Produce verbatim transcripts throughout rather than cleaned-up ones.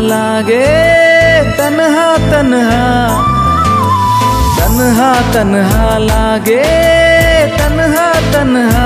लागे तन्हा तन्हा, तन्हा तन्हा लागे तन्हा तन्हा,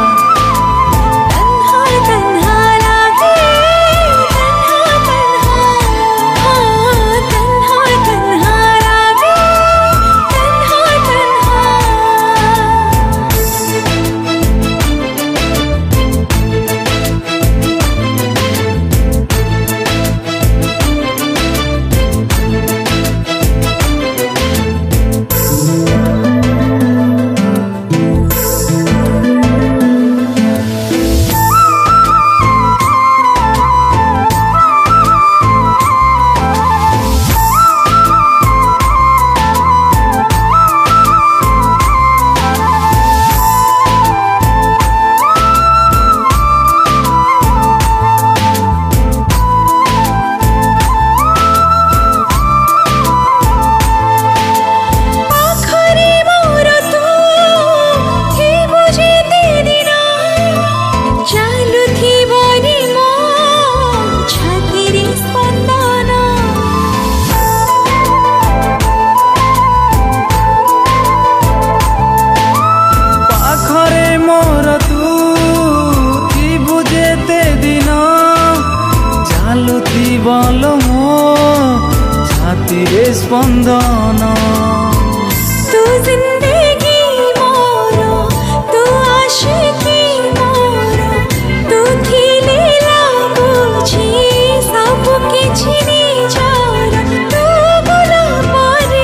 बोलो मो छाती रे स्पंदन। तू जिंदगी मोरो, तू आशिकी मोरो, तू थिले लागुची सब किछि निजार, तू बोला पारे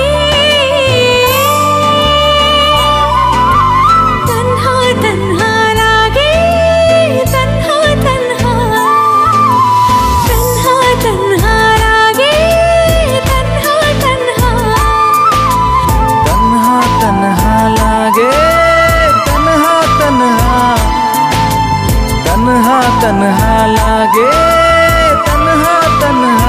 तन्हा तन्हा लागे तन्हा तन्हा, तन्हा तन्हा लागे तन्हा तन्हा, तन्हा तन्हा लागे तन्हा तन्हा, तन्हा तन्हा लागे तन्हा तन्हा।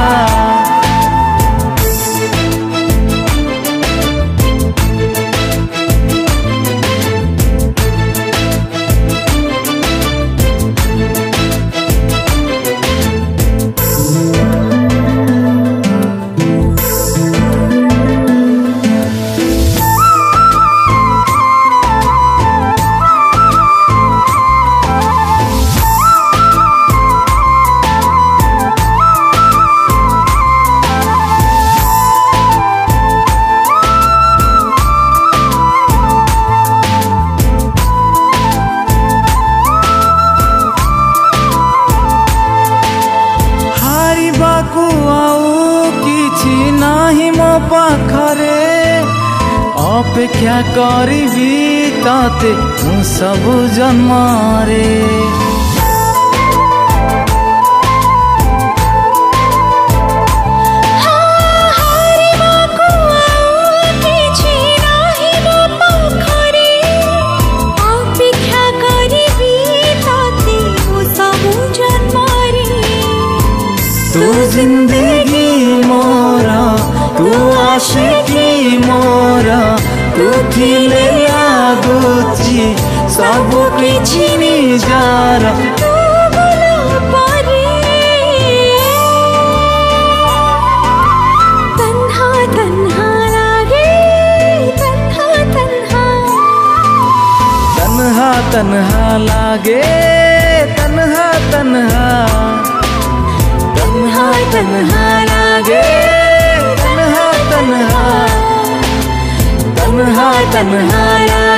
पाखरे अपेक्षा करिबी ताते मु सबु जन्मरे, तू जिंदगी मोरा, तू आशिकी मोरा, तू थिले लागुची सब किछि निजार, तू बोला पारे तन्हा तन्हा लागे तन्हा तन्हा, तन्हा तन्हा लागे तन्हा तन्हा, तन्हा तन्हा लागे तन्हा तन्हा, तन्हा तन्हा लागे।